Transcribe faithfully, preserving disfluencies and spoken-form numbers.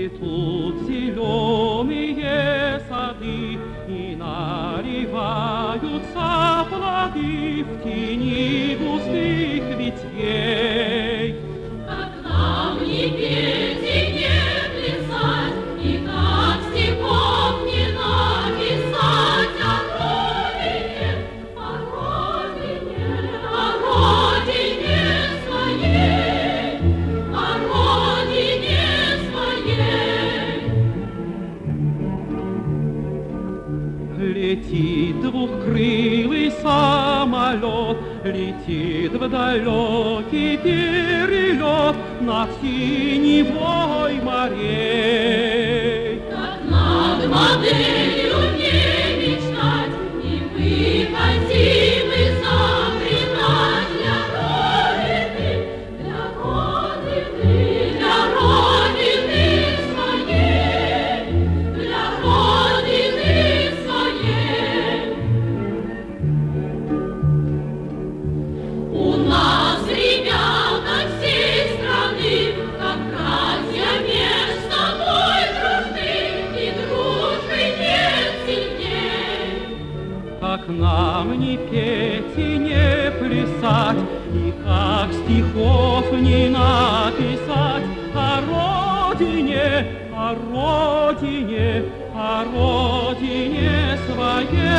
Цветут зеленые сады, и наливаются плоды в тени густых ветвей. Как нам не петь и не плясать, и как стихов не написать о родине, о родине, о родине своей, о родине своей. Летит двухкрылый самолет, летит в далекий перелет над синевой морей. Как над моделью не мечтать, и мы хотим изобретать для Родины, для Родины, для Родины своей, для Родины своей. У нас ребята всей страны, как братья меж собой дружны, и дружбы нет сильней. Как нам не петь и не плясать, и как стихов не написать о родине, о родине, о родине своей.